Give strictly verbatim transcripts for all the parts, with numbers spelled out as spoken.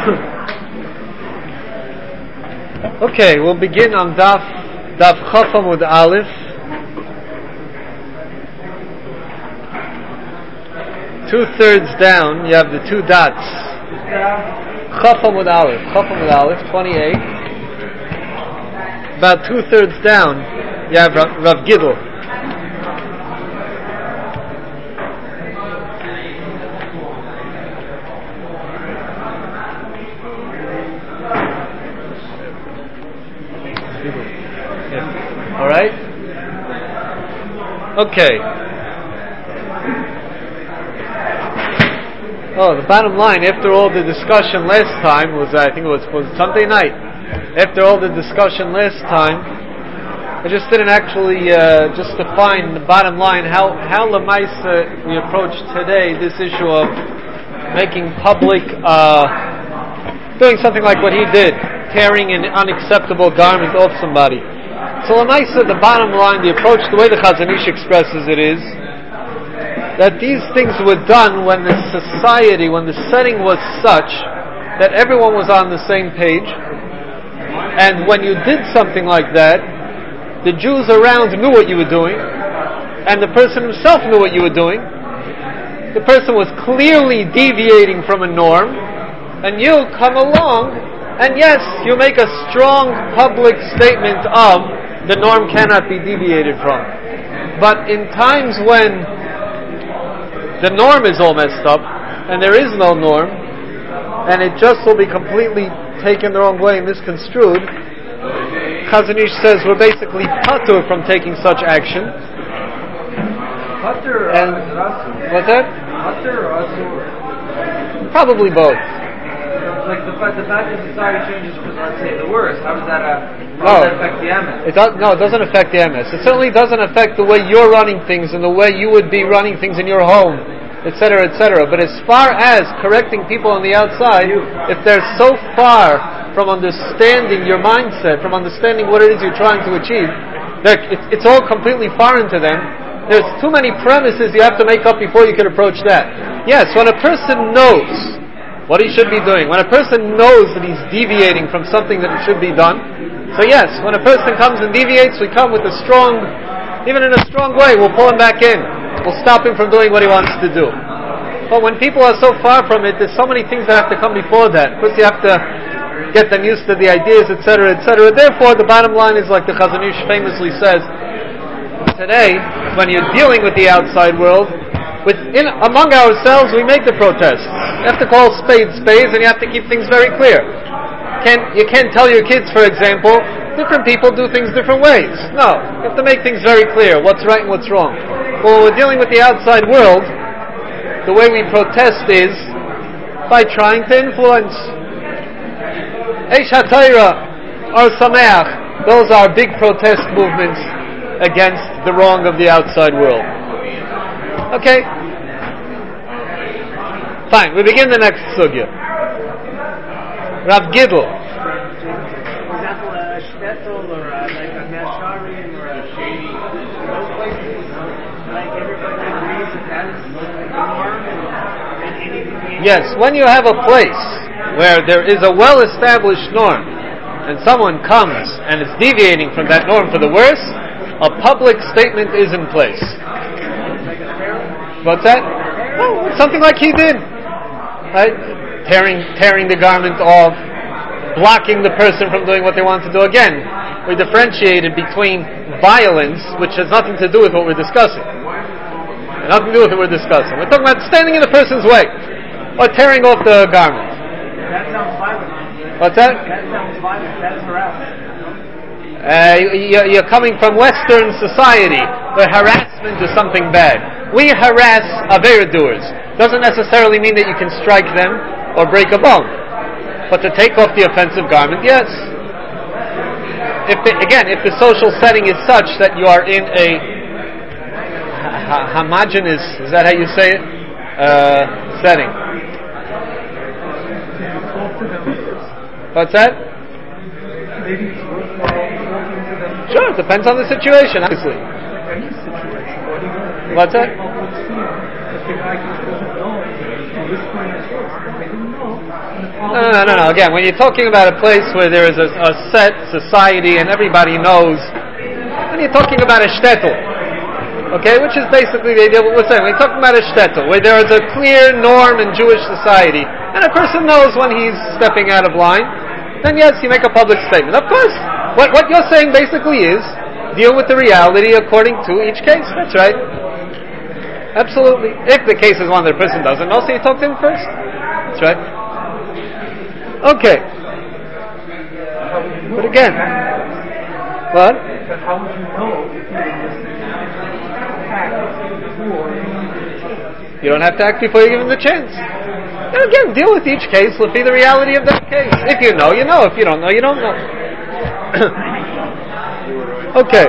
Okay, we'll begin on Daf Daf Chaf Amud Aleph. Two thirds down, you have the two dots. Chaf Amud Aleph, Chaf Amud Aleph, twenty-eight. About two thirds down, you have Rav, Rav Gidl. All right. Okay. Oh, the bottom line, after all the discussion last time was, I think it was, was Sunday night. After all the discussion last time, I just didn't actually uh, just define the bottom line how how Lamaisa we approach today this issue of making public, uh, doing something like what he did, tearing an unacceptable garment off somebody. So Lamaisa, the bottom line, the approach, the way the Chazon Ish expresses it is that these things were done when the society, when the setting was such that everyone was on the same page, and when you did something like that, the Jews around knew what you were doing, and the person himself knew what you were doing. The person was clearly deviating from a norm, and you come along, and yes, you make a strong public statement of the norm cannot be deviated from. But in times when the norm is all messed up, and there is no norm, and it just will be completely taken the wrong way and misconstrued, Chazon Ish says we're basically patur from taking such action. Patur and or what's that? Patur or asur? Probably both. Like the fact, the fact that society changes for, let's say, the worst, how does that, uh, No. how does that affect the emes? It does, no, it doesn't affect the emes. It certainly doesn't affect the way you're running things and the way you would be running things in your home, et cetera, et cetera. But as far as correcting people on the outside, if they're so far from understanding your mindset, from understanding what it is you're trying to achieve, it, it's all completely foreign to them. There's too many premises you have to make up before you can approach that. Yes, when a person knows what he should be doing, when a person knows that he's deviating from something that should be done, so yes, when a person comes and deviates, we come with a strong, even in a strong way, we'll pull him back in. We'll stop him from doing what he wants to do. But when people are so far from it, there's so many things that have to come before that. First you have to get them used to the ideas, et cetera, et cetera. Therefore, the bottom line is like the Chazon Ish famously says, today, when you're dealing with the outside world, within, among ourselves, we make the protests. You have to call spades spades, and you have to keep things very clear. Can't, you can't tell your kids, for example, different people do things different ways. No, you have to make things very clear, what's right and what's wrong. Well, when we're dealing with the outside world, the way we protest is by trying to influence. Eish HaTorah, or Sameach, those are big protest movements against the wrong of the outside world. Okay? Fine, we begin the next sugya. Rav Gidl. For example, a shtetl or a, like a mesharim or a shady, those places, like everybody agrees that that's the norm and anything. Yes, when you have a place where there is a well-established norm and someone comes and is deviating from that norm for the worse, a public statement is in place. What's that? Oh, something like he did. Right? Tearing, tearing the garment off, blocking the person from doing what they want to do. Again, we differentiated between violence, which has nothing to do with what we're discussing. Nothing to do with what we're discussing. We're talking about standing in the person's way, or tearing off the garment. That sounds violent. What's that? That sounds violent. That's harassment. Uh, you're coming from Western society, where harassment is something bad. We harass Aveira doers. Doesn't necessarily mean that you can strike them or break a bone. But to take off the offensive garment, yes. If the, again, if the social setting is such that you are in a ha- homogeneous, is that how you say it? Uh, setting. What's that? Maybe it's worthwhile talking to them. Sure, it depends on the situation, obviously. Any situation. What's that? If the guy doesn't know, this point is first, then make No, no, no, no. Again, when you're talking about a place where there is a, a set society and everybody knows, then you're talking about a shtetl. Okay, which is basically the idea of what we're saying. We're talking about a shtetl, where there is a clear norm in Jewish society, and a person knows when he's stepping out of line, then yes, you make a public statement. Of course, what, what you're saying basically is, deal with the reality according to each case. That's right. Absolutely. If the case is one that a person doesn't know, so you talk to him first. That's right. Okay. But again, what? How would you know if you You don't have to act before you give him the chance. And again, deal with each case. Will be the reality of that case. If you know, you know. If you don't know, you don't know. Okay.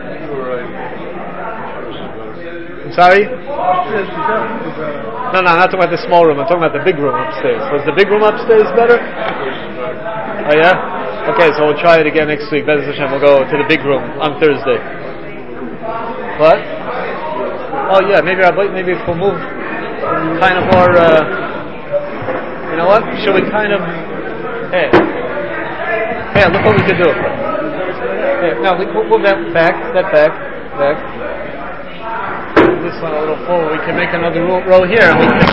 I'm sorry? No, no, I'm not talking about the small room. I'm talking about the big room upstairs. Was the big room upstairs better? Oh, yeah? Okay, so we'll try it again next week. Be'ez Hashem, we'll go to the big room on Thursday. What? Oh, yeah, maybe I'll, maybe if we'll move kind of more, uh, you know what? Should we kind of, hey, hey, look what we could do. Hey, no, we we'll move that back, that back, back. This one a little forward. We can make another row, row here. And we can,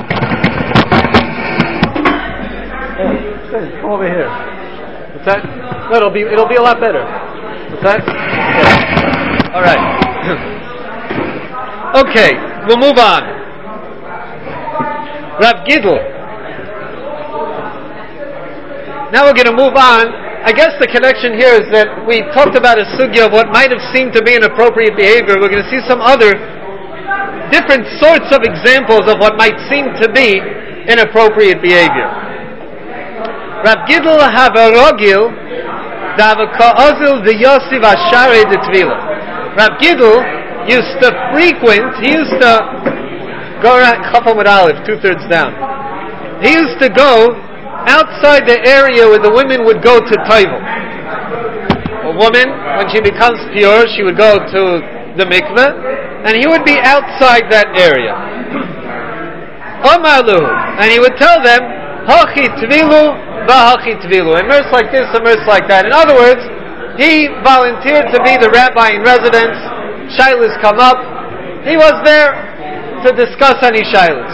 hey, come over here. What's that? No, it'll be it'll be a lot better. What's that? Okay. All right. Okay, we'll move on. Rav Gidl. Now we're going to move on. I guess the connection here is that we talked about a sugya of what might have seemed to be inappropriate behavior. We're going to see some other different sorts of examples of what might seem to be inappropriate behavior. Rav Gidl havarogil davaka'ozil v'yosiv ashare de tvila. Rav Gidl used to frequent, he used to go around, chafam with Aleph, two-thirds down. He used to go outside the area where the women would go to Toivel. A woman, when she becomes pure, she would go to the mikveh, and he would be outside that area. Omarlu, and he would tell them, Hachi tvilu, v'hachi tvilu. Immerse like this, immerse like that. In other words, he volunteered to be the rabbi in residence. Shilas come up. He was there to discuss any shilas.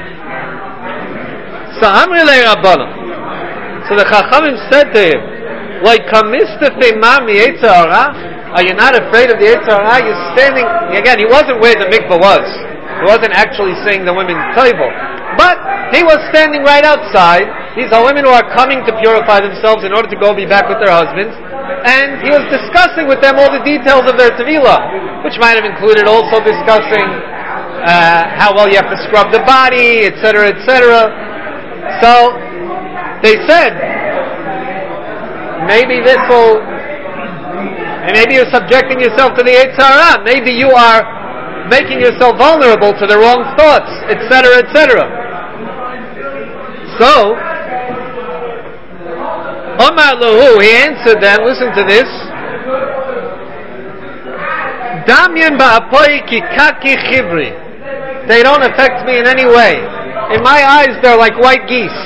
So Amrilei Rabbanon. So the Chachamim said to him, like kamistafe mami Yetzer Hara, are you not afraid of the Yetzer Hara? You're standing, again, he wasn't where the mikveh was. He wasn't actually saying the women's toivel. But he was standing right outside. These are women who are coming to purify themselves in order to go be back with their husbands. And he was discussing with them all the details of their tevilah, which might have included also discussing uh, how well you have to scrub the body, et cetera, et cetera. So they said, maybe this will, and maybe you're subjecting yourself to the Yetzer Hara. Maybe you are making yourself vulnerable to the wrong thoughts, et cetera, et cetera. So, Omar Lahu, he answered them, listen to this. Damyan ba'apoi ki kaki chivri. They don't affect me in any way. In my eyes, they're like white geese.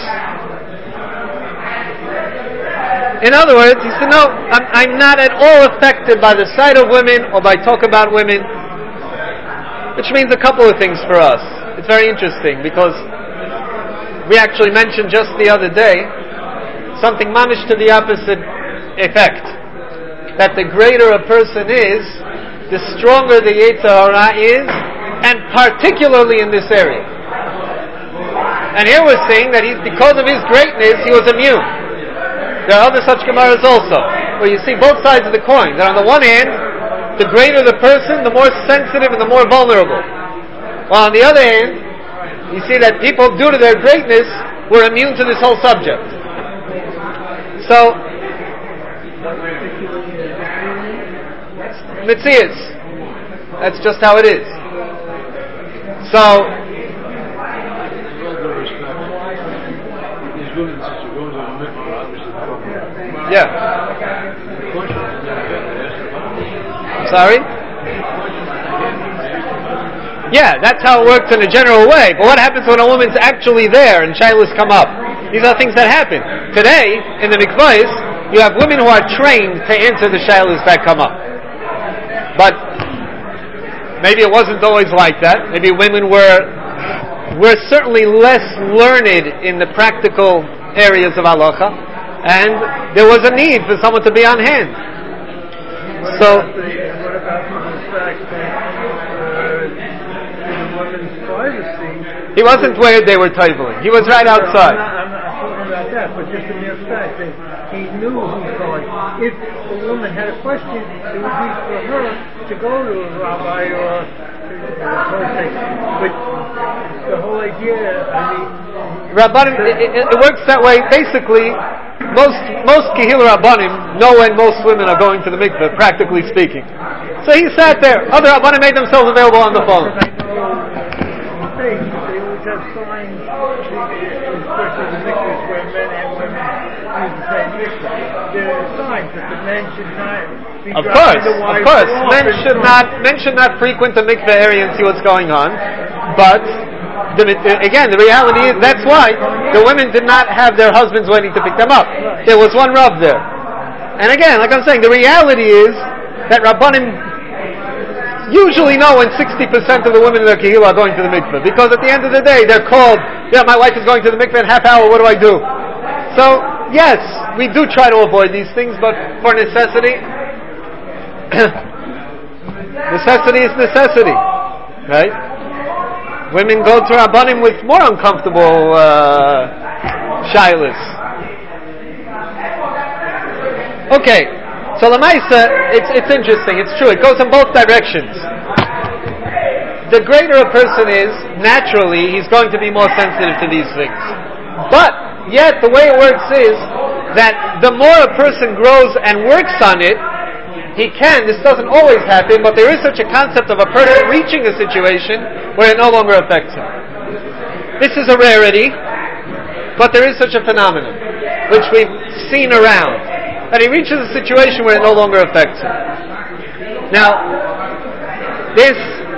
In other words, he said, no, I'm, I'm not at all affected by the sight of women or by talk about women. Which means a couple of things for us. It's very interesting because we actually mentioned just the other day something mamish to the opposite effect. That the greater a person is, the stronger the Yetzer Hara is, and particularly in this area. And here we're saying that he, because of his greatness, he was immune. There are other such Gemaras also, where you see both sides of the coin. That on the one hand, the greater the person, the more sensitive and the more vulnerable. While on the other hand, you see that people, due to their greatness, were immune to this whole subject. So, Mitzias, that's just how it is. So, yeah. Sorry? Yeah, that's how it works in a general way. But what happens when a woman's actually there and shilas come up? These are things that happen. Today, in the mikvahs, you have women who are trained to answer the shaylas that come up. But maybe it wasn't always like that. Maybe women were were certainly less learned in the practical areas of halacha, and there was a need for someone to be on hand. What So, about the, what about the fact that uh, in the woman's privacy? he wasn't where they were toiveling. He was right outside. I'm not, I'm not talking about that, but just the mere fact that he knew who's going. If a woman had a question, it would be for her to go to a rabbi or the whole thing. But the whole idea, I mean... Rabbanim, it, it, it works that way. Basically, most most Kehillah Rabbanim know when most women are going to the mikveh, practically speaking. So he sat there. Other Rabbanim made themselves available on the phone. They always have signs, especially the mikvahs where men and women use the same mikvah. There are signs that the men should not be Of dropping course, the of wives course. off Men and- should not men should not frequent the mikveh area and see what's going on. But the, again, the reality is that's why the women did not have their husbands waiting to pick them up. There was one Rav there. And again, like I'm saying, the reality is that Rabbanim usually know when sixty percent of the women in the Kehillah are going to the mikveh. Because at the end of the day, they're called, yeah, my wife is going to the mikveh in half hour, what do I do? So, yes, we do try to avoid these things, but for necessity, necessity is necessity. Right? Women go to Rabbanim with more uncomfortable uh, shaylas. Okay, so Lamaisa, it's it's interesting. It's true. It goes in both directions. The greater a person is, naturally, he's going to be more sensitive to these things. But yet, the way it works is that the more a person grows and works on it, he can, this doesn't always happen, but there is such a concept of a person reaching a situation where it no longer affects him. This is a rarity, but there is such a phenomenon, which we've seen around, that he reaches a situation where it no longer affects him. Now, this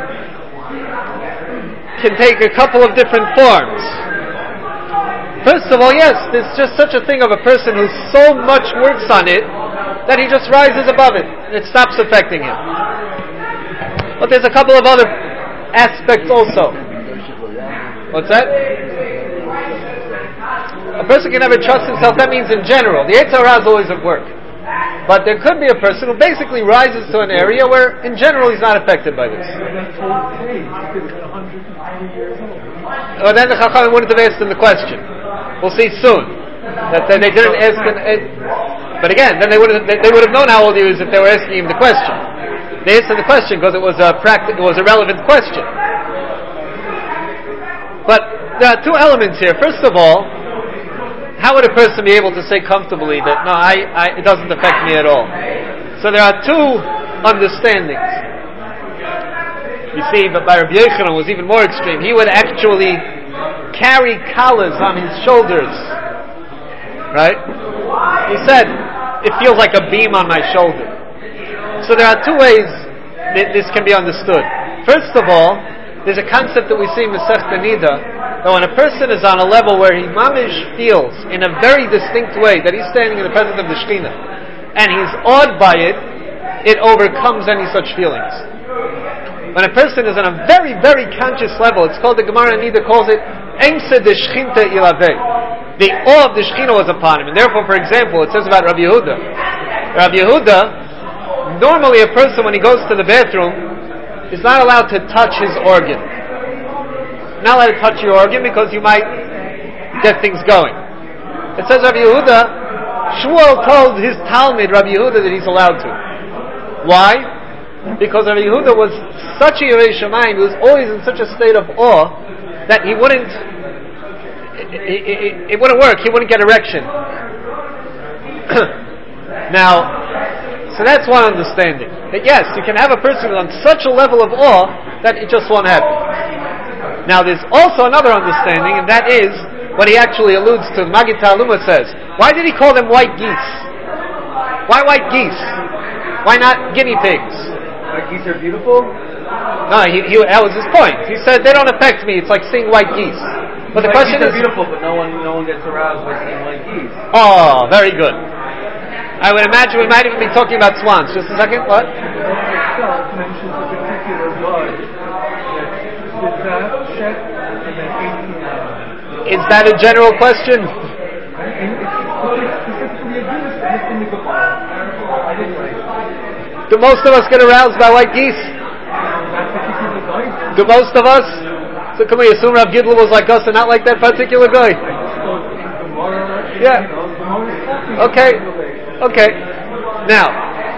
can take a couple of different forms. First of all, yes, there's just such a thing of a person who so much works on it that he just rises above it and it stops affecting him. But there's a couple of other aspects also. What's that? A person can never trust himself. That means in general. The Yetzer Hara is always at work. But there could be a person who basically rises to an area where in general he's not affected by this. Well, then the Chachamim wouldn't have asked him the question. We'll see soon. That they didn't ask him, but again, then they would have they would have known how old he was if they were asking him the question. They answered the question because it was a practi- it was a relevant question. But there are two elements here. First of all, how would a person be able to say comfortably that no, I, I it doesn't affect me at all? So there are two understandings. You see, but by Rabbi Yochanan was even more extreme. He would actually carry collars on his shoulders. Right? He said, it feels like a beam on my shoulder. So there are two ways that this can be understood. First of all, there's a concept that we see in Masechta Nida, that when a person is on a level where he mamish feels in a very distinct way that he's standing in the presence of the Shekhinah, and he's awed by it, it overcomes any such feelings. When a person is on a very, very conscious level, it's called, the Gemara Nida calls it, Eimse de Shechinta Ilaveh. The awe of the Shekhinah was upon him. And therefore, for example, it says about Rabbi Yehuda. Rabbi Yehuda, normally a person when he goes to the bathroom is not allowed to touch his organ. Not allowed to touch your organ because you might get things going. It says Rabbi Yehuda, Shmuel told his Talmud, Rabbi Yehuda, that he's allowed to. Why? Because Rabbi Yehuda was such a Yerei Shamayim, he was always in such a state of awe that he wouldn't It, it, it, it wouldn't work. He wouldn't get erection. Now, so that's one understanding. That yes, you can have a person on such a level of awe that it just won't happen. Now, there's also another understanding, and that is what he actually alludes to. Magid Ta'aluma says, why did he call them white geese? Why white geese? Why not guinea pigs? White geese are beautiful? No, he, he, that was his point. He said, they don't affect me. It's like seeing white geese. But the question is beautiful, but no one, no one gets aroused by seeing white geese. Oh, very good. I would imagine we might even be talking about swans. Just a second. What? The book itself mentions a particular guy that did that check and then eighteen hours. Is that a general question? And it's specifically addressed in the Gemara. I didn't write. Do most of us get aroused by white geese? That particular guy? Do most of us? So can we assume Rav Gidl was like us and not like that particular guy? Yeah. Okay. Okay. Now,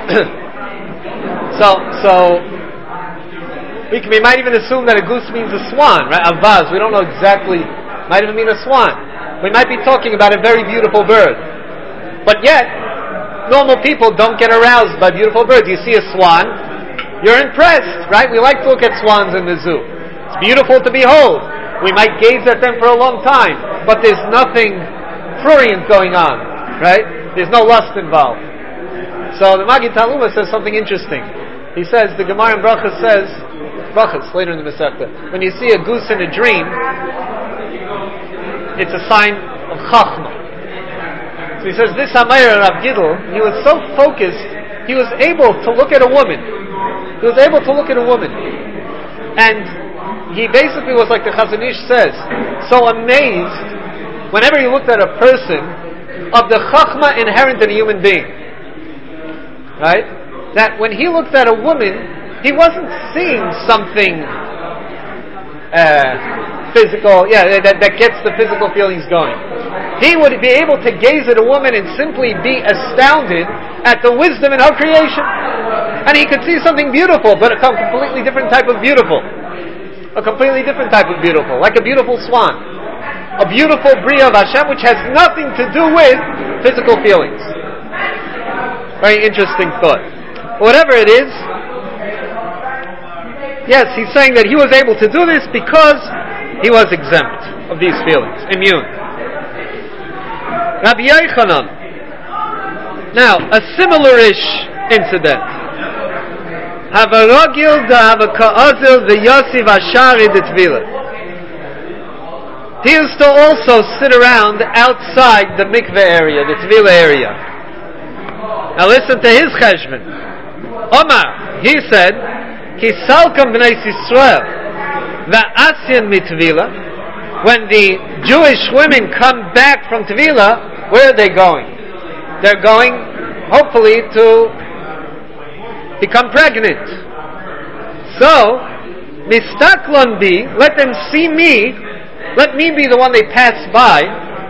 so so we can, we might even assume that a goose means a swan, right? A vase. We don't know exactly. Might even mean a swan. We might be talking about a very beautiful bird, but yet normal people don't get aroused by beautiful birds. You see a swan, you're impressed, right? We like to look at swans in the zoo. It's beautiful to behold. We might gaze at them for a long time, but there's nothing prurient going on, right? There's no lust involved. So the Magid Talmud says something interesting. He says, the Gemara in Brachas says, Brachas, later in the Masechta, when you see a goose in a dream, it's a sign of Chachma. So he says, this Hamayr Rav Gidl, he was so focused, he was able to look at a woman. He was able to look at a woman. And he basically was like the Chazon Ish says, so amazed whenever he looked at a person of the chachma inherent in a human being. Right? That when he looked at a woman, he wasn't seeing something uh, physical, yeah, that, that gets the physical feelings going. He would be able to gaze at a woman and simply be astounded at the wisdom in her creation. And he could see something beautiful, but a completely different type of beautiful. A completely different type of beautiful, like a beautiful swan. A beautiful bria of Hashem, which has nothing to do with physical feelings. Very interesting thought. Whatever it is, yes, he's saying that he was able to do this because he was exempt of these feelings, immune. Rabbi Yochanan. Now, a similar-ish incident. Havarogil da havaka'azil v'yosiv ashari d'tvila. He used to also sit around outside the mikveh area, the tvila area. Now listen to his cheshbon. Omar, he said, Ki salkam b'nei Yisrael va'asyan mitvila. When the Jewish women come back from tvila, where are they going? They're going, hopefully, to become pregnant. So, mistaklon bi, let them see me. Let me be the one they pass by.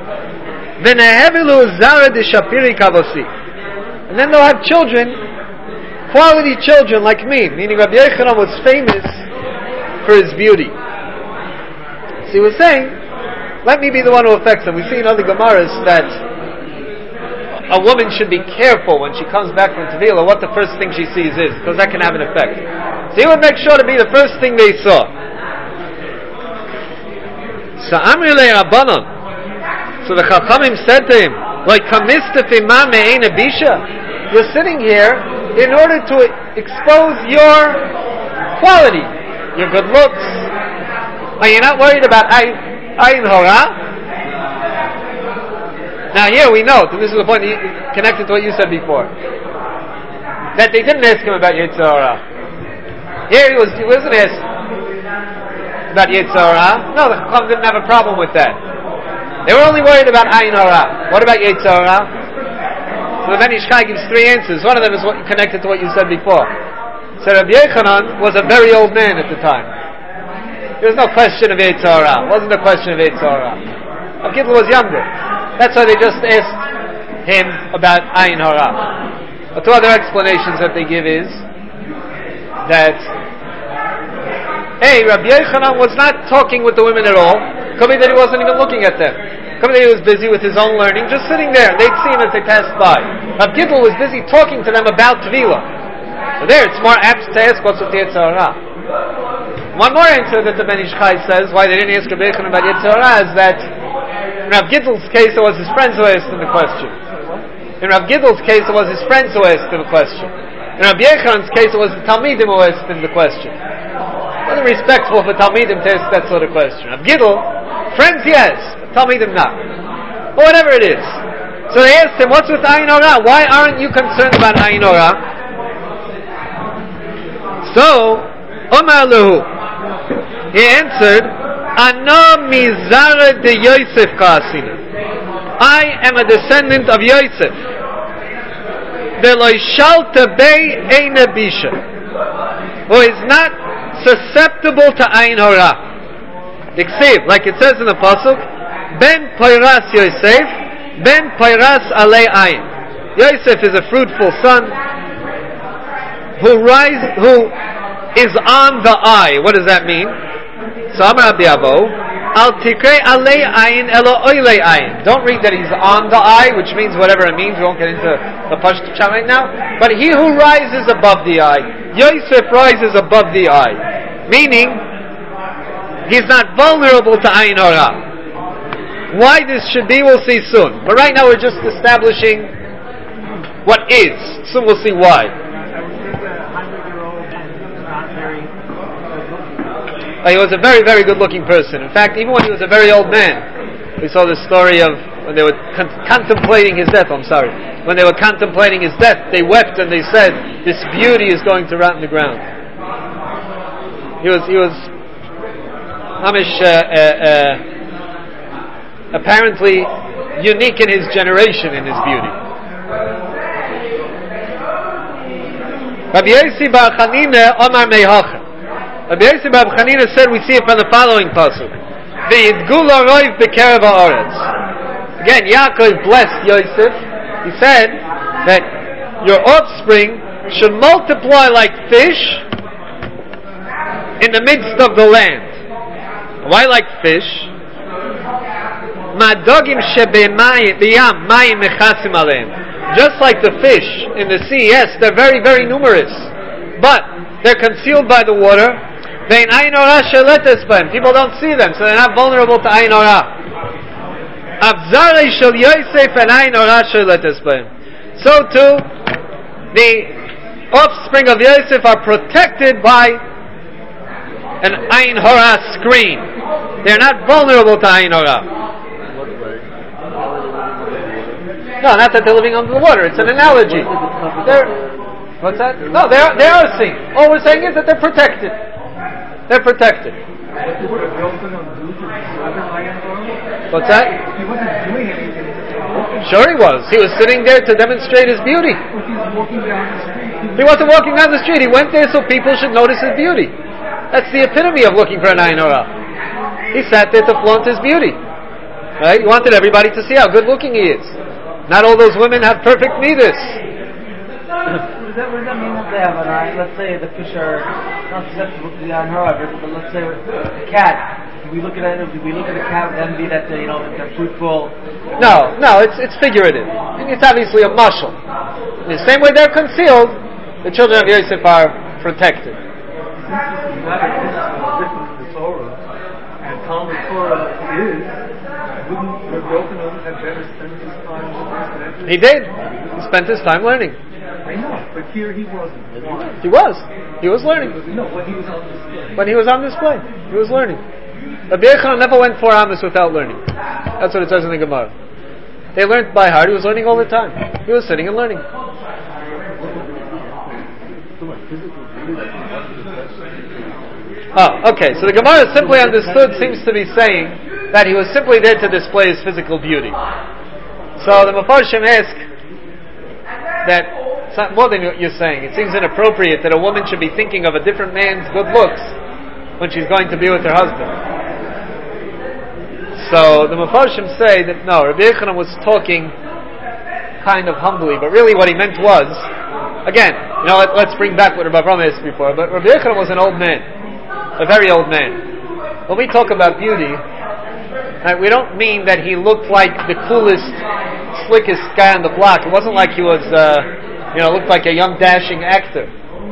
And then they'll have children, quality children like me. Meaning Rabbi Yochanan was famous for his beauty. So he was saying, let me be the one who affects them. We see in other Gemaras that a woman should be careful when she comes back from Tevila what the first thing she sees is, because that can have an effect. So he would make sure to be the first thing they saw. So Amri le Rabbanon. So the Chachamim said to him, like Kamistafima me'ein abisha. You're sitting here in order to expose your quality, your good looks. Are you not worried about ayin hora? Now here we note, and this is the point connected to what you said before, that they didn't ask him about Yetzer Hara. Here he was, he wasn't asked about Yetzer Hara. No, the Chacham didn't have a problem with that. They were only worried about Ayin Hara. What about Yetzer Hara? So the Ben Ish Chai gives three answers. One of them is what, connected to what you said before. So Rabbi Yochanan was a very old man at the time. There was no question of Yetzer Hara. It wasn't a question of Yetzer Hara. Rabbi Gidl was younger. That's why they just asked him about Ayin Hara. But two other explanations that they give is that A, Rabbi Yochanan was not talking with the women at all. Could be that he wasn't even looking at them. Could be that he was busy with his own learning, just sitting there. They'd see him as they passed by. Rabbi Gidl was busy talking to them about Tvila. So there, it's more apt to ask what's with Yetzer Hara. One more answer that the Ben Ish Chai says why they didn't ask Rabbi Yochanan about Yetzer Hara is that in Rav Gidl's case, it was his friends who asked him the question. In Rav Gidl's case, it was his friends who asked him the question. In Rav Yechanan's case, it was the Talmidim who asked him the question. It wasn't respectful for Talmidim to ask that sort of question. Rav Gidl Friends, yes. Talmidim, not. But whatever it is. So they asked him, what's with Ayin Hara? Why aren't you concerned about Ayin Hara? So, Omar Lahu, he answered, Ana mizara de Yosef Kasina. I am a descendant of Yosef. Veloishalta bei eina bisha, who is not susceptible to Ayin Hara. Iksiv, like it says in the pasuk, Ben Pairas Yosef, Ben Pairas Alei Ayin. Yosef is a fruitful son who rise, who is on the eye. What does that mean? So Amar Rabbi Abo, Al Tikrei Alei Ayin Elo Oilei Ayin. Don't read that he's on the eye, which means whatever it means. We won't get into the Pashto Pshat right now. But he who rises above the eye, Yosef rises above the eye, meaning he's not vulnerable to Ayin Hara. Why this should be, we'll see soon. But right now we're just establishing what is. Soon we'll see why. Uh, he was a very, very good-looking person. In fact, even when he was a very old man, we saw the story of when they were con- contemplating his death. I'm sorry. When they were contemplating his death, they wept and they said, "This beauty is going to rot in the ground." He was, he was, Amish, uh, uh, uh, apparently unique in his generation in his beauty. Rabbi Yossi Bar Chanina Omar Meihacha. Rabbi Yossi Bar Chanina said, we see it from the following pasuk: V'yidgul ha'roiv b'kerev ha'aretz. Again, Yaakov blessed Yosef. He said that your offspring should multiply like fish in the midst of the land. Why like fish? Ma'dogim shebe'yam mayim mechasim aleim. Just like the fish in the sea, yes, they're very, very numerous, but they're concealed by the water. People don't see them, so they're not vulnerable to Ayin Hara. So too, the offspring of Yosef are protected by an Ayin Hara screen. They're not vulnerable to Ayin Hara. No, not that they're living under the water. It's an analogy. They're, what's that? No, they are, they are seen. All we're saying is that they're protected. They're protected. What's that? Sure he was. He was sitting there to demonstrate his beauty. He wasn't walking down the street. He went there so people should notice his beauty. That's the epitome of looking for an Ayin Hara. He sat there to flaunt his beauty. Right? He wanted everybody to see how good looking he is. Not all those women have perfect midas. What does that mean that they have an eye? Let's say the fish are not susceptible to the Ayin Hara, but let's say a cat. Do we look at it? Do we look at a cat with envy that they, you know, they're fruitful? No, no, it's it's figurative. It's obviously a mashal. In the same way they're concealed, the children of Yosef are protected. And Talmud Torah is, wouldn't Rabbi Yochanan have better spent his time learning? He did. He spent his time learning. I know, but here he wasn't. Why? He was. He was learning. No, when he was on display. When he was on display, he was learning. Rabbi Yochanan never went four amos without learning. That's what it says in the Gemara. They learned by heart. He was learning all the time. He was sitting and learning. Oh, okay. So the Gemara simply understood seems to be saying that he was simply there to display his physical beauty. So the Mefarshim ask that it's not more than what you're saying. It seems inappropriate that a woman should be thinking of a different man's good looks when she's going to be with her husband. So the Mefarshim say that no, Rabbi Yochanan was talking kind of humbly, but really what he meant was, again, you know, let, let's bring back what Rabbi Avraham asked before, but Rabbi Yochanan was an old man. A very old man. When we talk about beauty, right, we don't mean that he looked like the coolest, slickest guy on the block. It wasn't like he was, uh, you know, looked like a young, dashing actor.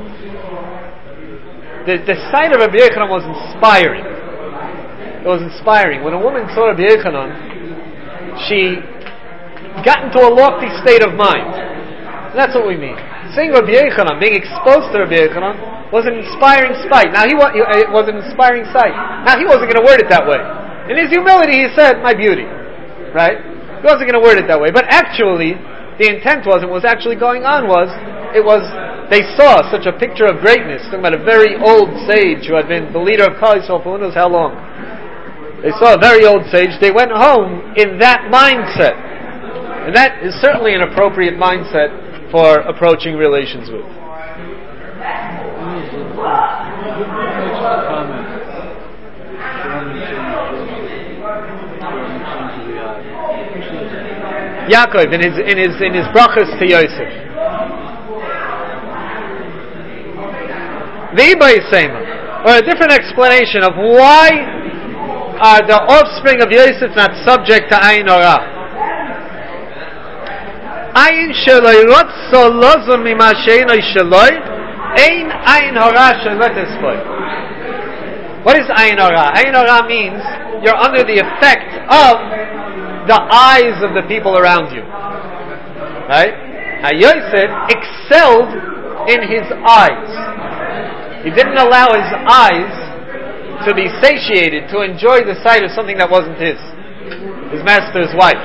The, the sight of Rabbi Yochanan was inspiring. It was inspiring. When a woman saw Rabbi Yochanan, she got into a lofty state of mind. And that's what we mean. Seeing Rabbi Yochanan, being exposed to Rabbi Yochanan, was an inspiring sight. Now he was, it was an inspiring sight. Now he wasn't going to word it that way. In his humility, he said, my beauty. Right? He wasn't going to word it that way. But actually, the intent was, and what was actually going on was, it was, they saw such a picture of greatness, talking about a very old sage who had been the leader of Klal Yisrael for who knows how long. They saw a very old sage, they went home in that mindset. And that is certainly an appropriate mindset for approaching relations with. Yaakov in his in his in his brachas to Yosef. The Ibayisema, or a different explanation of why are the offspring of Yosef not subject to Ayin Hara. Ayin Sheloi Rotzo Lozum Mima She'enoi Sheloi Ein Ayin Hara She'letes. What is Ayin Hara? Ayin Hara means you're under the effect of the eyes of the people around you. Right? Now Yosef excelled in his eyes. He didn't allow his eyes to be satiated, to enjoy the sight of something that wasn't his. His master's wife.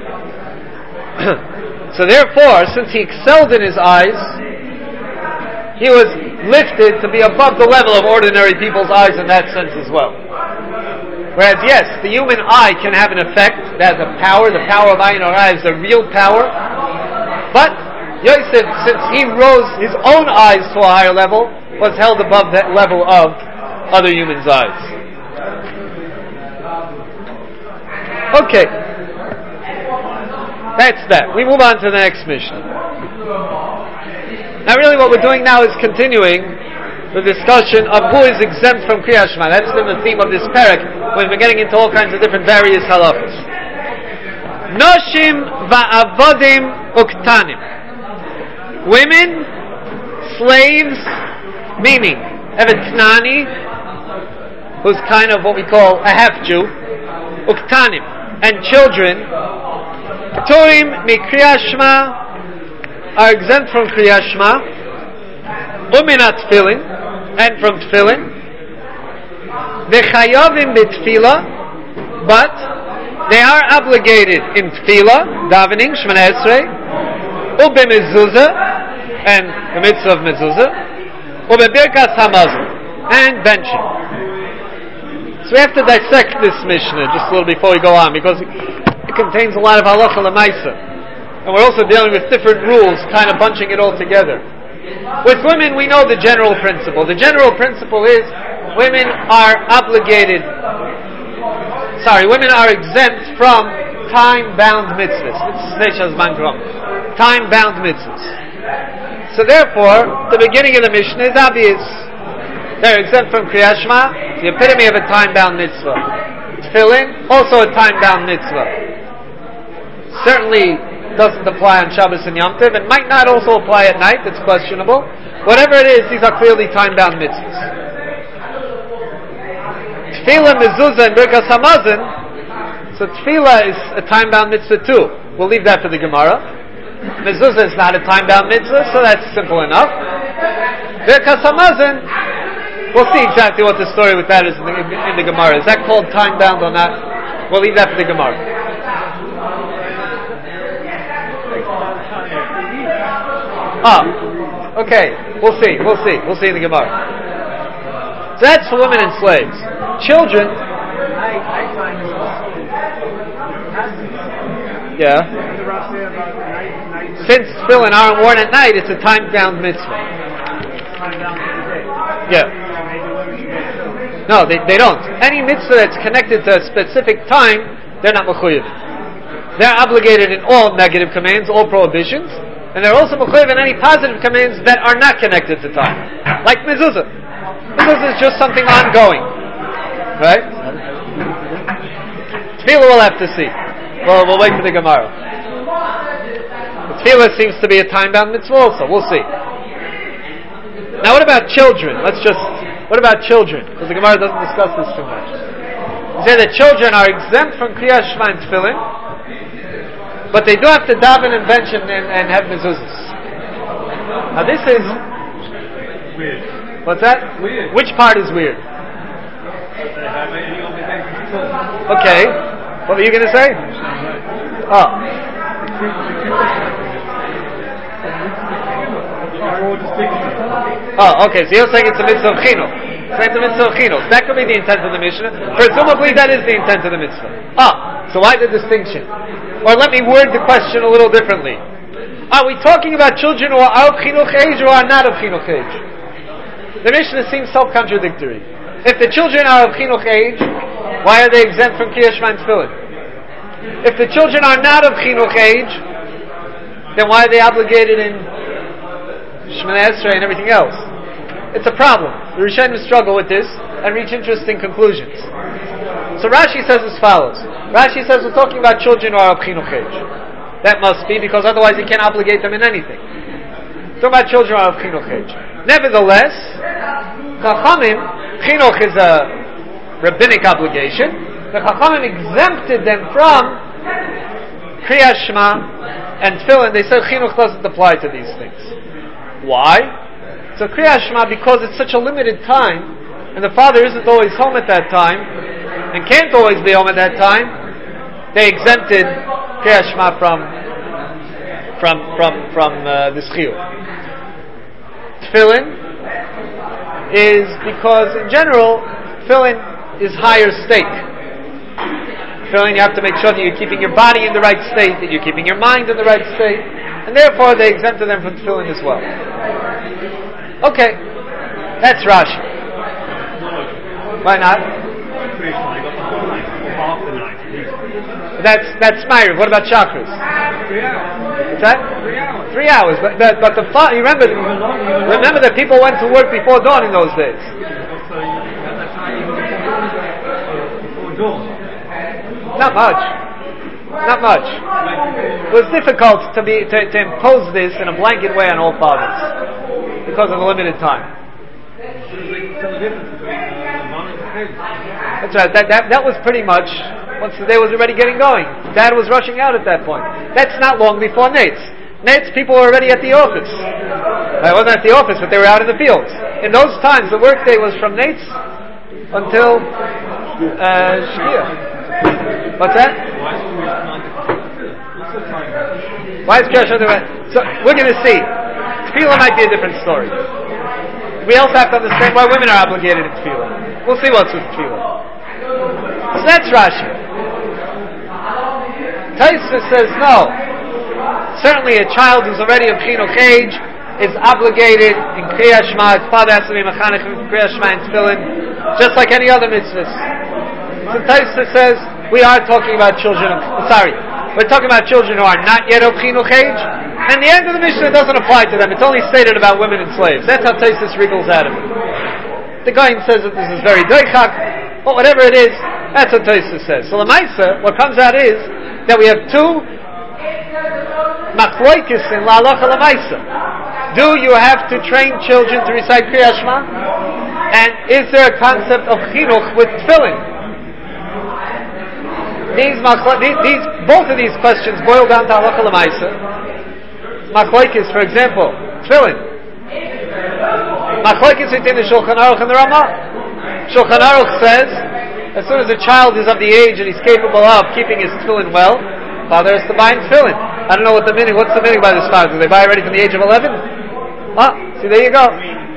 So therefore, since he excelled in his eyes, he was lifted to be above the level of ordinary people's eyes in that sense as well. Whereas, yes, the human eye can have an effect, it has a power, the power of Ayin Hara is a real power, but Yosef, since he rose his own eyes to a higher level, was held above that level of other humans' eyes. Okay. That's that. We move on to the next Mishnah. Now really what we're doing now is continuing the discussion of who is exempt from Kriyat Shema. That's been the theme of this parak, when we're getting into all kinds of different various halachas. Noshim va'avodim uktanim. Women, slaves, meaning Evet Knani, who's kind of what we call a half-Jew, uktanim, and children, Turim mi Kriyat Shema, are exempt from Kriyat Shema, uminat tefillin, and from tefillin, v'chayavim b'tefillah, but they are obligated in tefillah, davening, Shemona Esrei, u'b'mezuzah, and the mitzvah of mezuzah, u'b'birkas hamazon, and benching. So we have to dissect this Mishnah just a little before we go on, because it contains a lot of halacha l'maisa, and we're also dealing with different rules, kind of bunching it all together. With women, we know the general principle. The general principle is women are obligated, sorry, women are exempt from time-bound mitzvahs. It's time-bound mitzvahs. So therefore, the beginning of the Mishnah is obvious. They're exempt from Kriyat Shema, the epitome of a time-bound mitzvah. Tefillin, also a time-bound mitzvah. Certainly doesn't apply on Shabbos and Yom Tov, and might not also apply at night, it's questionable. Whatever it is, these are clearly time-bound mitzvahs. Tefillah, mezuzah, and birkas hamazon, so tefillah is a time-bound mitzvah too. We'll leave that for the Gemara. Mezuzah is not a time-bound mitzvah, so that's simple enough. Birkas hamazon, we'll see exactly what the story with that is in the, in the Gemara. Is that called time-bound or not? We'll leave that for the Gemara. Ah, okay. We'll see. We'll see. We'll see in the Gemara. So that's for women and slaves. Children. Yeah. Since tefillin aren't worn at night, it's a time-bound mitzvah. Yeah. No, they, they don't. Any mitzvah that's connected to a specific time, they're not mechuyev. They're obligated in all negative commands, all prohibitions, and they're also mechuyev in any positive commands that are not connected to time. Like mezuzah. Mezuzah is just something ongoing. Right? Tefillah we'll have to see. Well, we'll wait for the Gemara. The tefillah seems to be a time-bound mitzvah also. We'll see. Now what about children? Let's just, what about children? Because the Gemara doesn't discuss this too much. They say that children are exempt from Kriyat Shema and tefillin, but they do have to daven and bench and, and, and have mezuzahs. Now this is weird. What's that? Weird. Which part is weird? They have any obligation. Okay. What were you going to say? Oh. Oh, okay. So you're saying it's a mitzvah of chinuch. So it's a mitzvah of chinuch. That could be the intent of the Mishnah. Presumably that is the intent of the mitzvah. Ah, so why the distinction? Or let me word the question a little differently. Are we talking about children who are of chinuch age or are not of chinuch age? The Mishnah seems self-contradictory. If the children are of chinuch age, why are they exempt from Kriyas Shema and Tefillin? If the children are not of chinuch age, then why are they obligated in Shemoneh Esrei and everything else? It's a problem. The Rishonim struggle with this and reach interesting conclusions. So Rashi says as follows. Rashi says we're talking about children who are of chinuch age. That must be, because otherwise you can't obligate them in anything. We're talking about children who are of chinuch age. Nevertheless, Chachamim, chinuch is a rabbinic obligation. The Chachamim exempted them from Kriyas Shema and Tefillin. They said chinuch doesn't apply to these things. Why? So Kriyas Shema, because it's such a limited time, and the father isn't always home at that time, and can't always be home at that time, they exempted Kriyas Shema from from from from uh, the Chiyuv. Tefillin is because in general Tefillin is higher stake. Tefillin, you have to make sure that you're keeping your body in the right state, that you're keeping your mind in the right state, and therefore they exempted them from Tefillin as well. Okay, that's Rashi. Why not? That's that's Ma'ariv. What about chakras? Three hours. What's that? Three hours. Three hours. But but, but the fa- you remember remember that people went to work before dawn in those days. Before dawn. Not much. Not much. It was difficult to be to, to impose this in a blanket way on all fathers because of the limited time. That's right. That, that that was pretty much once the day was already getting going. Dad was rushing out at that point. That's not long before Nate's. Nate's people were already at the office. I wasn't at the office, but they were out in the fields. In those times, the workday was from Nate's until uh, Shkia. What's that? Why is Kriyas Shema? So we're going to see. Tefillah might be a different story. We also have to understand why women are obligated in Tefillah. We'll see what's with Tefillah. So that's Rashi. Tosfos says no. Certainly a child who's already of chinuch age is obligated in Kriyas Shema. His father has to be mechanech in Kriyas Shema and Tefillin, just like any other mitzvahs. So Tosfos says we are talking about children of, sorry, we're talking about children who are not yet of chinuch age, and the end of the Mishnah doesn't apply to them. It's only stated about women and slaves. That's how Tosfos wriggles out of it. The Gaon says that this is very doichak, but whatever it is, that's what Tosfos says. So L'maisa, what comes out is that we have two machloikis in La'alacha L'maisa. Do you have to train children to recite Kriyas Shema? And is there a concept of chinuch with tefillin? These, these, these, both of these questions boil down to Halacha L'maisa. Machloikis, for example, tefillin. Machloikis between the Shulchan Aruch and the Ramah. Shulchan Aruch says, as soon as a child is of the age and he's capable of keeping his tefillin well, father has to buy him tefillin. I don't know what the meaning. What's the meaning by this father? Do they buy already from the age of eleven? Ah, see, there you go.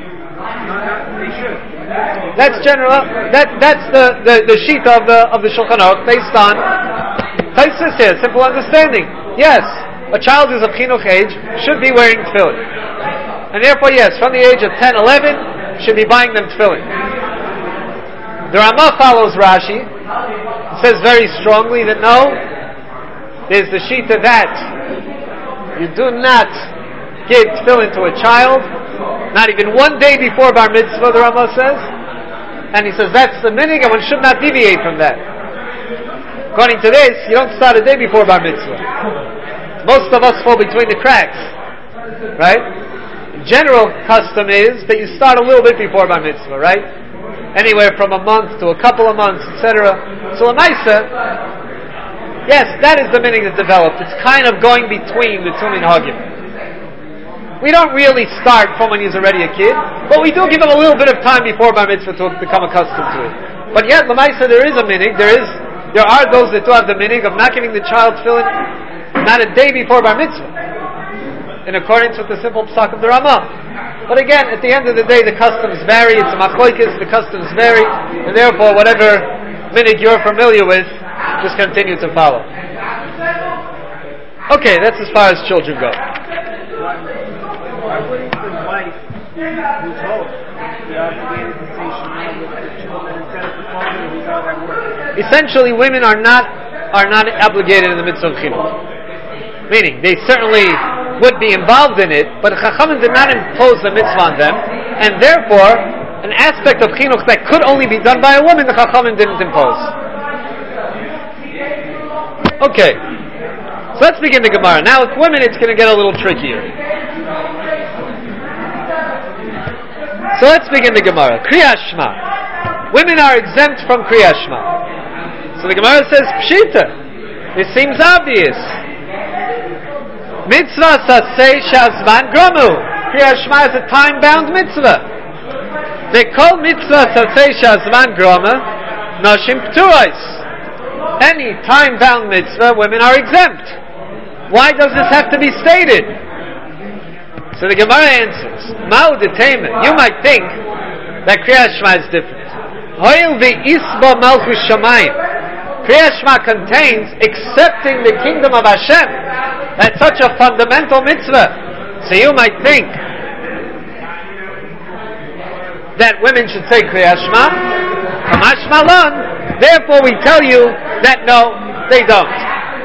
That's general. That that's the, the, the sheet of the of the Shulchan Aruch based on Tosfos here. Simple understanding. Yes, a child who's of chinuch age should be wearing tefillin, and therefore, yes, from the age of ten, eleven, should be buying them tefillin. The Ramah follows Rashi. It says very strongly that no, there's the shita that you do not give tefillin to a child, not even one day before bar mitzvah, the Ramah says. And he says that's the minig, and one should not deviate from that. According to this, you don't start a day before bar mitzvah. Most of us fall between the cracks, right? The general custom is that you start a little bit before bar mitzvah, right? Anywhere from a month to a couple of months, et cetera. So a Maisa, yes, that is the minig that developed. It's kind of going between the two minhagim. We don't really start from when he's already a kid, but we do give him a little bit of time before bar mitzvah to become accustomed to it. But yet, l'maisa, there is a minig, there is there are those that do have the meaning of not giving the child tefillin not a day before bar mitzvah, in accordance with the simple psak of the Ramah. But again, at the end of the day, the customs vary. It's a machlokes, the customs vary, and therefore, whatever minig you're familiar with, just continue to follow. Okay, that's as far as children go. Why wouldn't the wife, who's home, be obligated to say Shema with the children instead of the father who's out at work? Essentially, women are not are not obligated in the mitzvah of chinuch. Meaning, they certainly would be involved in it, but Chachamim did not impose the mitzvah on them, and therefore, an aspect of chinuch that could only be done by a woman, the Chachamim didn't impose. Okay, so let's begin the Gemara. Now, with women, it's going to get a little trickier. So let's begin the Gemara. Kriyas Shema. Women are exempt from Kriyas Shema. So the Gemara says, Pshita. This seems obvious. Mitzvah sasei shazman gromu. Kriyas Shema is a time-bound mitzvah. They call mitzvah sasei shazman gromu noshim pturos. Any time-bound mitzvah, women are exempt. Why does this have to be stated? So the Gemara answers, Ma'u detaymen. You might think that Kriyas Shema is different. Hoil ve'isba malchus shamayim. Kriyas Shema contains accepting the kingdom of Hashem. That's such a fundamental mitzvah. So you might think that women should say Kriyas Shema. Kamash malan. Therefore we tell you that no, they don't.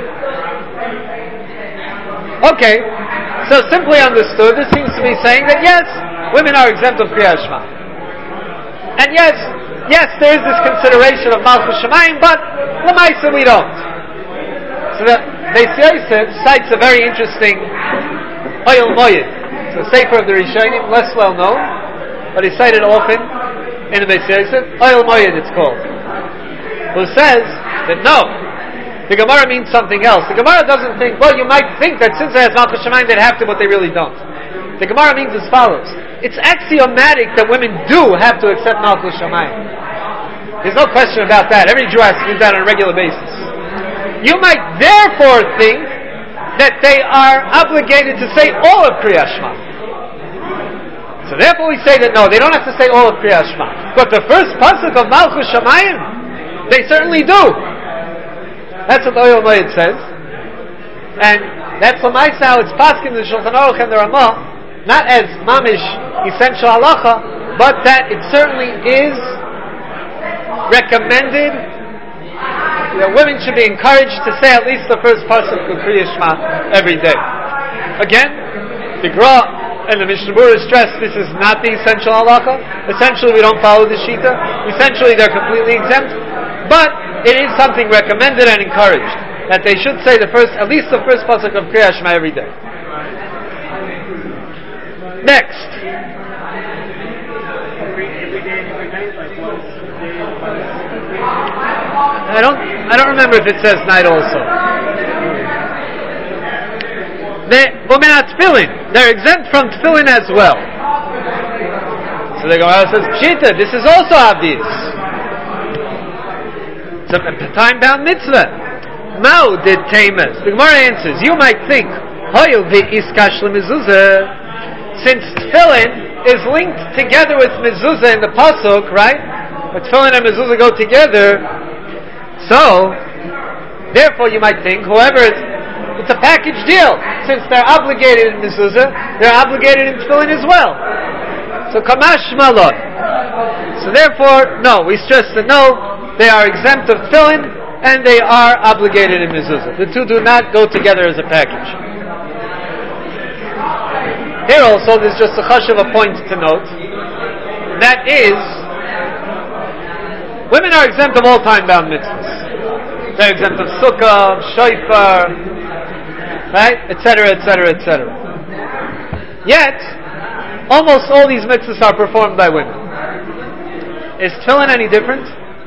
Okay, so simply understood, this seems to be saying that yes, women are exempt of Kriyas Shema. And yes, yes, there is this consideration of Malchus Shamayim, but L'maisa we don't. So the Beis Yosef cites a very interesting Oyel Moyed. It's a sefer of the Rishonim, less well known, but he cited often in the Beis Yosef. Oyel Moyed it's called. Who says that no, the Gemara means something else. The Gemara doesn't think, well, you might think that since it has Malchus Shamayim, they'd have to, but they really don't. The Gemara means as follows. It's axiomatic that women do have to accept Malchus Shamayim. There's no question about that. Every Jew has to do that on a regular basis. You might therefore think that they are obligated to say all of Kriyas Shema. So therefore we say that no, they don't have to say all of Kriyas Shema. But the first pasuk of Malchus Shamayim, they certainly do. That's what the Oyel Moed says. And that's L'maisa how it's paskin in the Shulchan Aruch and the Ramah, not as mamish essential halacha, but that it certainly is recommended that women should be encouraged to say at least the first pasuk of Kriyas Shema every day. Again, the Gra and the Mishnah Berurah stress this is not the essential halacha. Essentially, we don't follow the shita. Essentially, they're completely exempt. But it is something recommended and encouraged that they should say the first, at least the first pasuk of Kriyas Shema every day. Next. I don't. I don't remember if it says night also. The women are tefillin. They're exempt from tefillin as well. So the Gemara says, Pshita, this is also obvious. It's a time-bound mitzvah. Ma'u did tamas. The Gemara answers, you might think, Hoyel v'iskash lemezuzah, since tefillin is linked together with mezuzah in the pasuk, right? But tefillin and mezuzah go together. So, therefore you might think, whoever is, it's a package deal. Since they're obligated in mezuzah, they're obligated in tefillin as well. So, kamash malon. So therefore, no, we stress that no, they are exempt of tefillin, and they are obligated in mezuzah. The two do not go together as a package. Here also, there's just a chashuv, a point to note. That is, women are exempt of all time-bound mitzvahs. They're exempt of sukkah, shofar, right, et cetera, et cetera, et cetera. Yet, almost all these mitzvahs are performed by women. Is tefillin any different?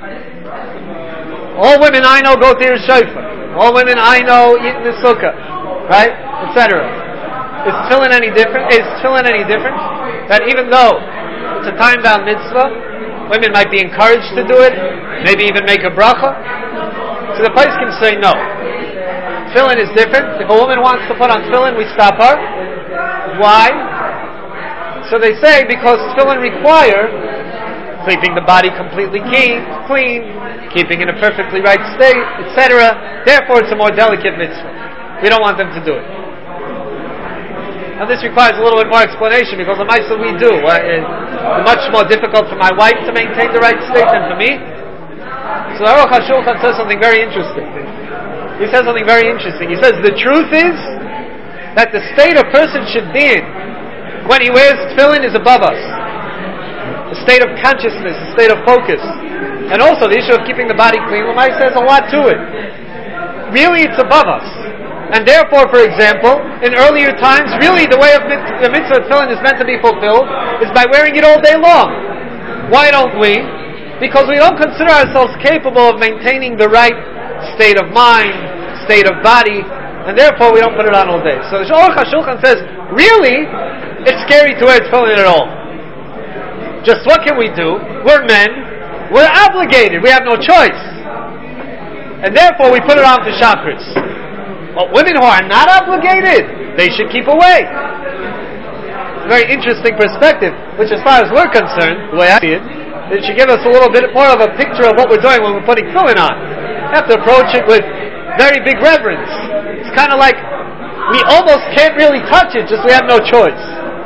All women I know go to your shofar. All women I know eat in the sukkah, right, et cetera. Is tefillin any different? Is tefillin any different? That even though it's a time-bound mitzvah, women might be encouraged to do it, maybe even make a bracha. So the place can say no. Tefillin is different. If a woman wants to put on tefillin, we stop her. Why? So they say because tefillin require keeping the body completely clean, clean, keeping in a perfectly right state, et cetera. Therefore, it's a more delicate mitzvah. We don't want them to do it. Now, this requires a little bit more explanation because the mitzvah we do, uh, it's much more difficult for my wife to maintain the right state than for me. So the Aruch HaShulchan says something very interesting. He says something very interesting. He says the truth is that the state a person should be in when he wears tefillin is above us. The state of consciousness, the state of focus. And also the issue of keeping the body clean, Lamai says a lot to it. Really, it's above us. And therefore, for example, in earlier times, really the way of mit- the mitzvah of tefillin is meant to be fulfilled is by wearing it all day long. Why don't we? Because we don't consider ourselves capable of maintaining the right state of mind, state of body, and therefore we don't put it on all day. So the Aruch HaShulchan says, really, it's scary to wear tefillin at all. Just what can we do? We're men. We're obligated. We have no choice. And therefore we put it on for chakras. But women who are not obligated, they should keep away. Very interesting perspective, which as far as we're concerned, the way I see it, it should give us a little bit more of a picture of what we're doing when we're putting tefillin on. We have to approach it with very big reverence. It's kind of like we almost can't really touch it, just we have no choice.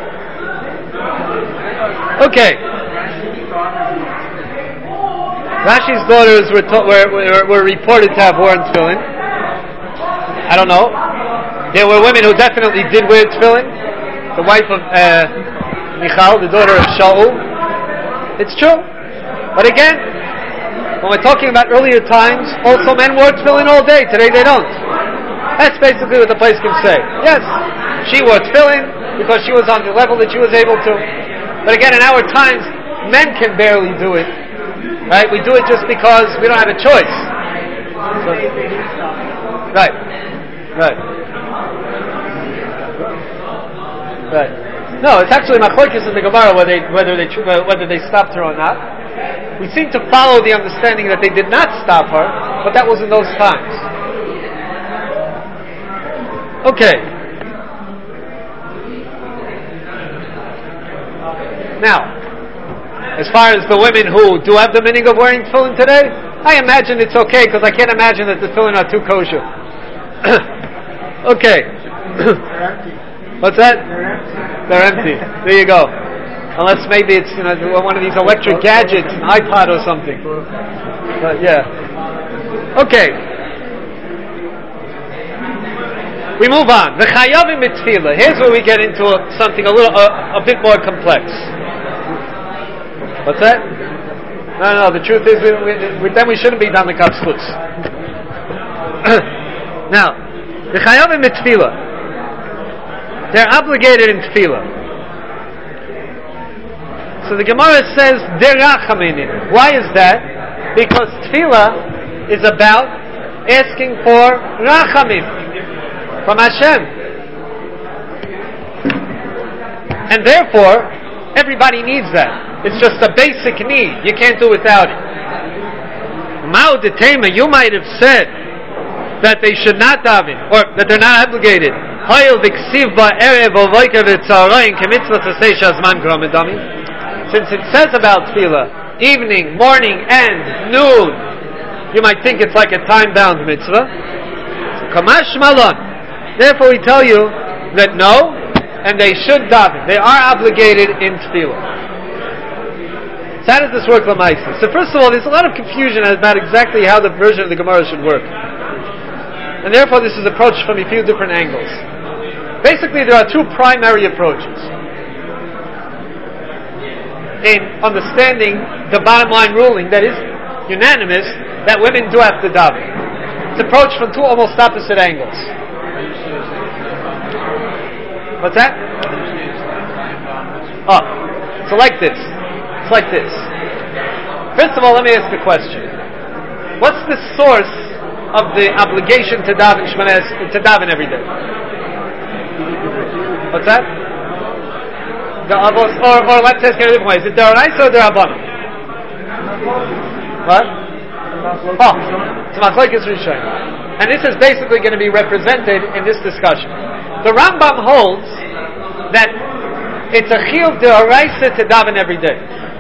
Okay. Rashi's daughters were, to- were, were, were reported to have worn tefillin. I don't know. There were women who definitely did wear tefillin. The wife of uh, Michal, the daughter of Shaul. It's true. But again, when we're talking about earlier times, also men wore tefillin all day. Today they don't. That's basically what the place can say. Yes, she wore tefillin because she was on the level that she was able to. But again, in our times, men can barely do it. Right? We do it just because we don't have a choice. So, right. Right. Right. No, it's actually machlokes in the Gemara whether they whether they whether they stopped her or not. We seem to follow the understanding that they did not stop her, but that was in those times. Okay. Now, as far as the women who do have the meaning of wearing tefillin today, I imagine it's okay because I can't imagine that the tefillin are too kosher. Okay. What's that? They're empty. There you go. Unless maybe it's, you know, one of these electric gadgets, an iPod or something. But yeah. Okay. We move on. The chayavim mitfila. Here's where we get into a, something a little, a, a bit more complex. What's that? No, no. The truth is, we, we, then we shouldn't be done the kapsluts. Now, the chayavim mitfila. They're obligated in tefillah. So the Gemara says, derachaminin. Why is that? Because tefillah is about asking for rachamim from Hashem. And therefore, everybody needs that. It's just a basic need. You can't do without it. Ma'u detema, you might have said that they should not daven, or that they're not obligated. Since it says about tefillah, evening, morning, and noon, you might think it's like a time-bound mitzvah. Kamash malon. Therefore, we tell you that no, and they should daven. They are obligated in tefillah. So how does this work, Lamaisa? So first of all, there's a lot of confusion about exactly how the version of the Gemara should work. And therefore, this is approached from a few different angles. Basically, there are two primary approaches in understanding the bottom line ruling that is unanimous that women do have to daven. It's approached from two almost opposite angles. What's that? Oh, so like this. It's like this. First of all, let me ask the question: what's the source of the obligation to daven Shmones, to daven every day? What's that? The avos, or, or let's ask it a different way: is it deraisa or derabbanan? What? Oh, it's Machlokes Rishonim. And this is basically going to be represented in this discussion. The Rambam holds that it's a chiyuv d'oraisa to daven every day.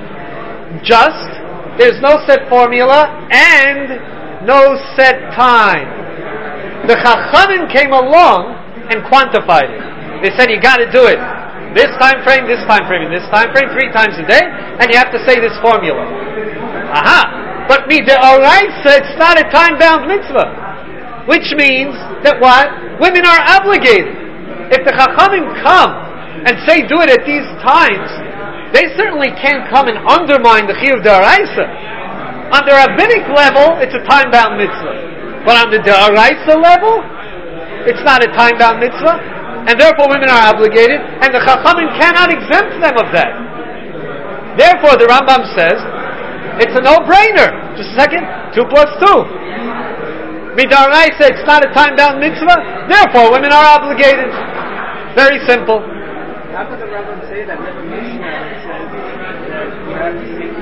Just, there's no set formula and no set time. The Chachamim came along and quantified it. They said you got to do it this time frame, this time frame, and this time frame three times a day, and you have to say this formula. Aha! But mid'oraisa, it's not a time-bound mitzvah, which means that what? Women are obligated. If the Chachamim come and say do it at these times, they certainly can't come and undermine the chiyuv d'oraisa. On the rabbinic level, it's a time-bound mitzvah, but on the d'oraisa level, it's not a time-bound mitzvah, and therefore women are obligated, and the Chachamim cannot exempt them of that. Therefore, the Rambam says, it's a no-brainer. Just a second. Two plus two. Mid'oraisa, it's not a time-bound mitzvah, therefore women are obligated. Very simple. How could the Rambam say that? We have a Mishnah that says that you have to say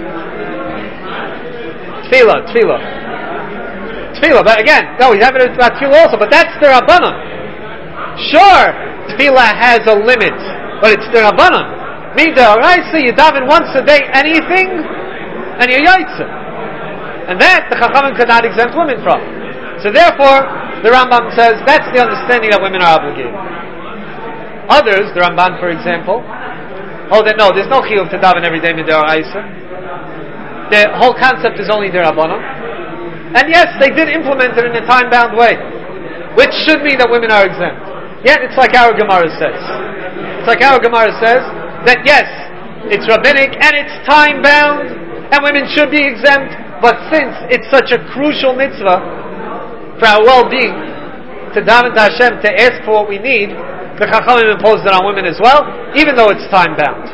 Tefillah, tefillah. Tefillah, but again, no, we have it about tefillah also, but that's the Rabbanon. Sure, tefillah has a limit, but it's the Rabbanon. Mid'oraisa, you daven once a day, anything, and you're yaitza. And that, the Chachamim could not exempt women from. So therefore, the Rambam says, that's the understanding that women are obligated. Others, the Ramban, for example, hold that no, there's no chiyuv to daven every day mid'oraisa. The whole concept is only d'Rabbanan. And yes, they did implement it in a time-bound way, which should mean that women are exempt. Yet it's like our Gemara says. It's like our Gemara says that yes, it's rabbinic and it's time-bound, and women should be exempt. But since it's such a crucial mitzvah for our well-being, to daven to Hashem, to ask for what we need, the Chachamim imposed it on women as well, even though it's time-bound.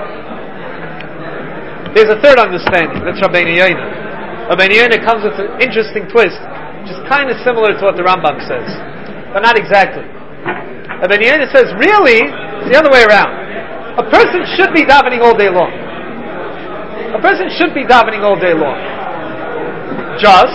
There's a third understanding. That's Rabbeinu Yonah. Rabbeinu Yonah comes with an interesting twist, which is kind of similar to what the Rambam says, but not exactly. Rabbeinu Yonah says, really, it's the other way around. A person should be davening all day long. A person should be davening all day long. Just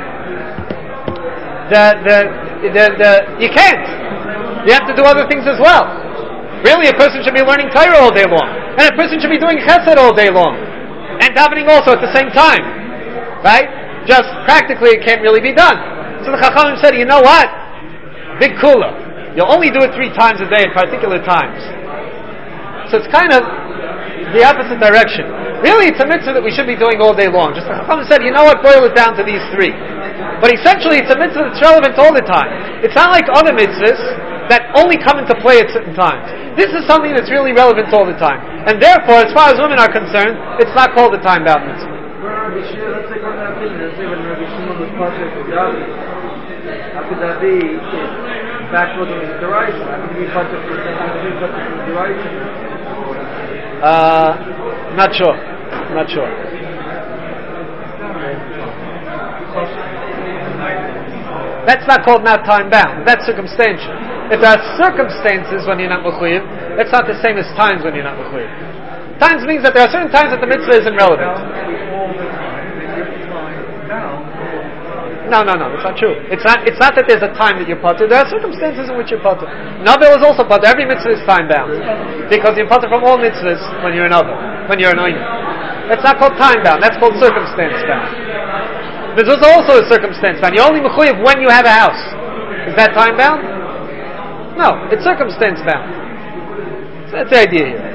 the the the, the you can't. You have to do other things as well. Really, a person should be learning Torah all day long, and a person should be doing Chesed all day long, and davening also at the same time. Right? Just practically, it can't really be done. So the Chachamim said, you know what? Big kula. You'll only do it three times a day at particular times. So it's kind of the opposite direction. Really, it's a mitzvah that we should be doing all day long. Just the Chachamim said, you know what? Boil it down to these three. But essentially, it's a mitzvah that's relevant all the time. It's not like other mitzvahs that only come into play at certain times. This is something that's really relevant all the time. And therefore, as far as women are concerned, it's not called a time-bound mitzvah. Let's take one that opinion. Let's say when Rabbi Shimon was partial to Gabi, how could that be backwarding into the right? How could it be partial to the right? Uh, not sure. Not sure. That's not called not time-bound. That's circumstantial. If there are circumstances when you're not mechuyev, that's not the same as times when you're not mechuyev. Times means that there are certain times that the mitzvah isn't relevant. No, no, no, that's not true. It's not. It's not that there's a time that you're potter. There are circumstances in which you're potter. Navel is also potter. Every mitzvah is time-bound because you're potter from all mitzvahs when you're an other, when you're an oinen. That's not called time-bound. That's called circumstance-bound. This is also a circumstance-bound. You're only mechuyev when you have a house. Is that time-bound? No, it's circumstance-bound. So that's the idea here.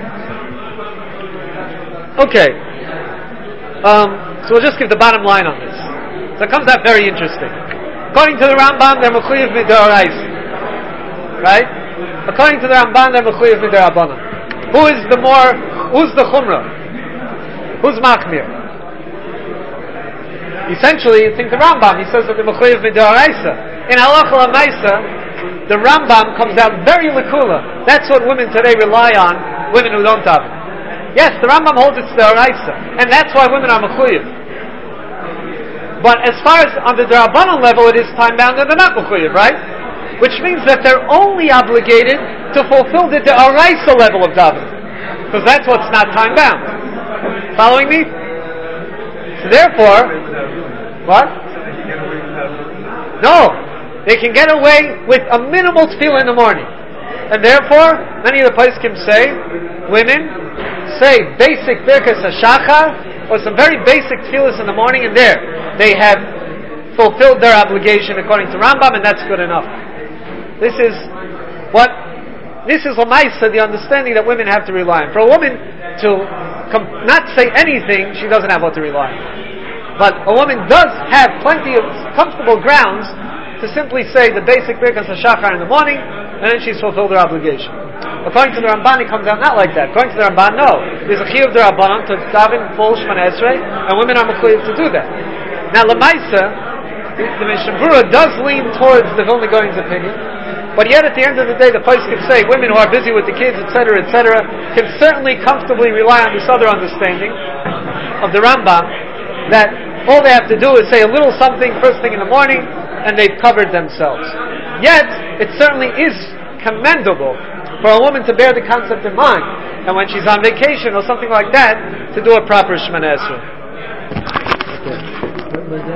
Okay. Um, so we'll just give the bottom line on this. So it comes out very interesting. According to the Rambam, they're mechuyev mid'oraisa. Right? According to the Rambam, they're mechuyev mid'Rabbanan. Who is the more, who's the chumrah? Who's machmir? Essentially, you think the Rambam, he says that the mechuyev mid'oraisa. In halacha l'maisa, the Rambam comes out very lekula. That's what women today rely on, women who don't daven. Yes, the Rambam holds it's d'oraisa, and that's why women are mechuyev. But as far as on the d'Rabbanan level, it is time-bound and they're not mechuyev, right? Which means that they're only obligated to fulfill the d'oraisa level of davening, because that's what's not time-bound. Following me? So therefore, what? No, they can get away with a minimal tefillah in the morning. And therefore, many of the poskim say, women say basic birkas hashachar, or some very basic tefillahs in the morning, and there, they have fulfilled their obligation according to Rambam, and that's good enough. This is what, this is Lamaisa, the understanding that women have to rely on. For a woman to com- not say anything, she doesn't have what to rely on. But a woman does have plenty of comfortable grounds to simply say the basic birkas hashachar in the morning, and then she's fulfilled her obligation. According to the Ramban, it comes out not like that. According to the Ramban, no. There's a chiyuv d'Rabbanan to daven full Shemona Esrei, and women are mechuyev to do that. Now, Lamaisa, the, the Mishnah Berurah does lean towards the Vilna Gaon's opinion, but yet at the end of the day, the place can say women who are busy with the kids, et cetera, et cetera, can certainly comfortably rely on this other understanding of the Rambam, that all they have to do is say a little something first thing in the morning, and they've covered themselves. Yet, it certainly is commendable for a woman to bear the concept in mind, and when she's on vacation or something like that, to do a proper Shemona Esrei.